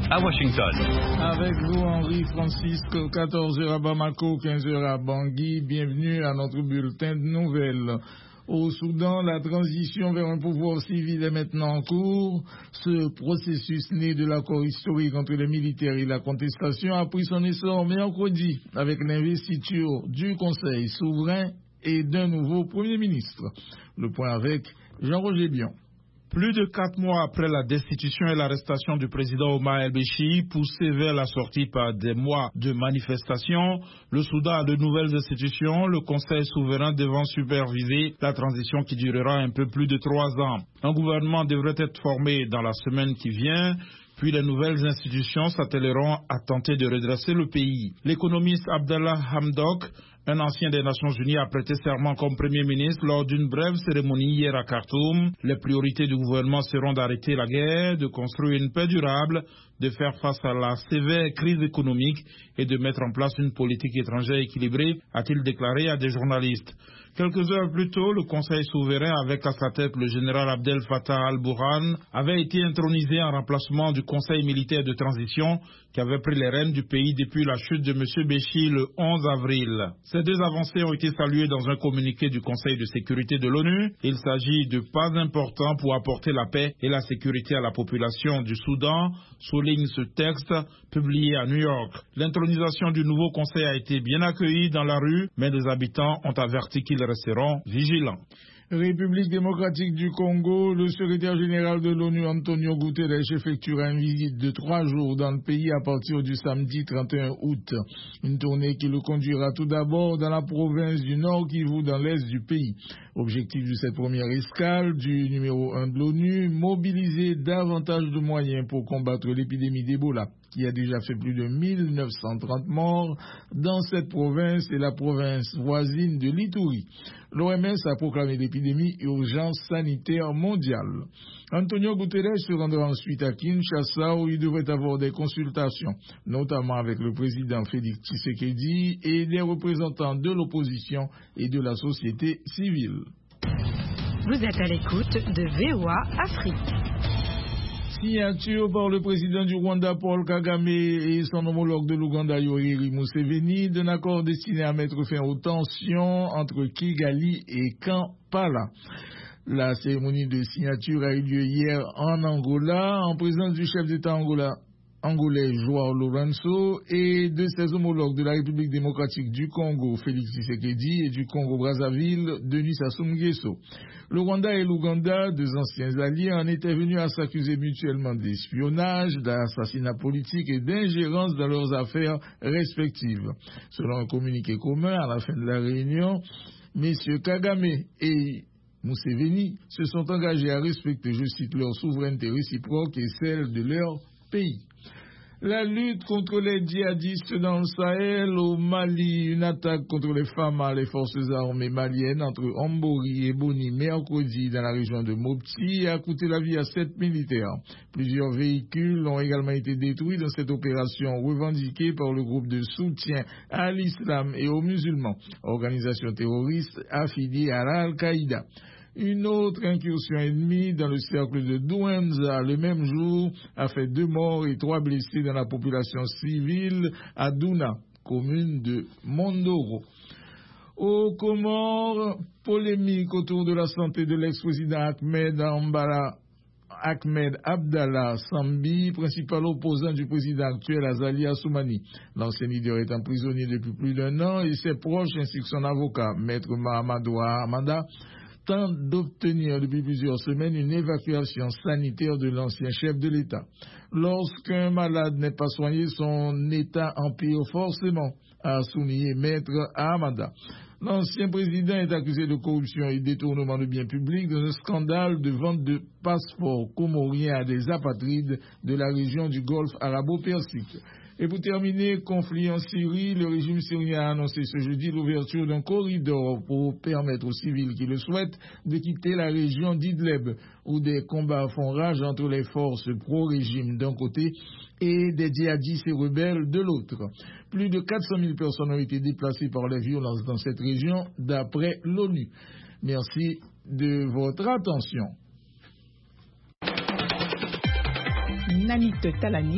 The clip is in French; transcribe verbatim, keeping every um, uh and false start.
à Washington. Avec vous, Henri Francisque, quatorze heures à Bamako, quinze heures à Bangui. Bienvenue à notre bulletin de nouvelles. Au Soudan, la transition vers un pouvoir civil est maintenant en cours. Ce processus né de l'accord historique entre les militaires et la contestation a pris son essor mercredi avec l'investiture du Conseil souverain et d'un nouveau Premier ministre. Le point avec Jean-Roger Bion. Plus de quatre mois après la destitution et l'arrestation du président Omar el-Béchir, poussé vers la sortie par des mois de manifestations, le Soudan a de nouvelles institutions, le Conseil souverain devant superviser la transition qui durera un peu plus de trois ans. Un gouvernement devrait être formé dans la semaine qui vient, puis les nouvelles institutions s'attelleront à tenter de redresser le pays. L'économiste Abdallah Hamdok, un ancien des Nations Unies, a prêté serment comme Premier ministre lors d'une brève cérémonie hier à Khartoum. Les priorités du gouvernement seront d'arrêter la guerre, de construire une paix durable, de faire face à la sévère crise économique et de mettre en place une politique étrangère équilibrée, a-t-il déclaré à des journalistes. Quelques heures plus tôt, le Conseil souverain, avec à sa tête le général Abdel Fattah al-Burhan, avait été intronisé en remplacement du Conseil militaire de transition qui avait pris les rênes du pays depuis la chute de M. Béchir le onze avril. Ces deux avancées ont été saluées dans un communiqué du Conseil de sécurité de l'ONU. Il s'agit de pas importants pour apporter la paix et la sécurité à la population du Soudan, souligne ce texte publié à New York. L'intronisation du nouveau Conseil a été bien accueillie dans la rue, mais les habitants ont averti qu'ils resteront vigilants. République démocratique du Congo, le secrétaire général de l'ONU Antonio Guterres effectuera une visite de trois jours dans le pays à partir du samedi trente et un août. Une tournée qui le conduira tout d'abord dans la province du Nord Kivu dans l'est du pays. Objectif de cette première escale du numéro un de l'ONU, mobiliser davantage de moyens pour combattre l'épidémie d'Ebola, qui a déjà fait plus de mille neuf cent trente morts dans cette province et la province voisine de l'Ituri. L'O M S a proclamé l'épidémie urgence sanitaire mondiale. Antonio Guterres se rendra ensuite à Kinshasa où il devrait avoir des consultations, notamment avec le président Félix Tshisekedi et des représentants de l'opposition et de la société civile. Vous êtes à l'écoute de V O A Afrique. Signature par le président du Rwanda Paul Kagame et son homologue de l'Ouganda Yoweri Museveni d'un accord destiné à mettre fin aux tensions entre Kigali et Kampala. La cérémonie de signature a eu lieu hier en Angola en présence du chef d'État Angola, angolais João Lourenço et de ses homologues de la République démocratique du Congo Félix Tshisekedi et du Congo-Brazzaville Denis Sassou Nguesso. Le Rwanda et l'Ouganda, deux anciens alliés, en étaient venus à s'accuser mutuellement d'espionnage, d'assassinat politique et d'ingérence dans leurs affaires respectives. Selon un communiqué commun à la fin de la réunion, M. Kagame et Museveni se sont engagés à respecter, je cite, leur souveraineté réciproque et celle de leur pays. La lutte contre les djihadistes dans le Sahel, au Mali, une attaque contre les F A M A, les forces armées maliennes, entre Ombori et Boni, mercredi, dans la région de Mopti, a coûté la vie à sept militaires. Plusieurs véhicules ont également été détruits dans cette opération revendiquée par le groupe de soutien à l'islam et aux musulmans, organisation terroriste affiliée à l'Al-Qaïda. Une autre incursion ennemie dans le cercle de Douenza le même jour a fait deux morts et trois blessés dans la population civile à Douna, commune de Mondoro. Aux Comores, polémique autour de la santé de l'ex-président Ahmed Ambala. Ahmed Abdallah Sambi, principal opposant du président actuel Azali Assoumani. L'ancien leader est emprisonné depuis plus d'un an et ses proches ainsi que son avocat, maître Mahamadou Hamada, tentent d'obtenir depuis plusieurs semaines une évacuation sanitaire de l'ancien chef de l'État. Lorsqu'un malade n'est pas soigné, son état empire forcément, a souligné maître Hamada. L'ancien président est accusé de corruption et détournement de biens publics dans un scandale de vente de passeports comoriens à des apatrides de la région du Golfe arabo-persique. Et pour terminer, conflit en Syrie, le régime syrien a annoncé ce jeudi l'ouverture d'un corridor pour permettre aux civils qui le souhaitent de quitter la région d'Idleb, où des combats font rage entre les forces pro-régime d'un côté et des djihadistes et rebelles de l'autre. Plus de quatre cent mille personnes ont été déplacées par les violences dans cette région, d'après l'ONU. Merci de votre attention. Nanit Talani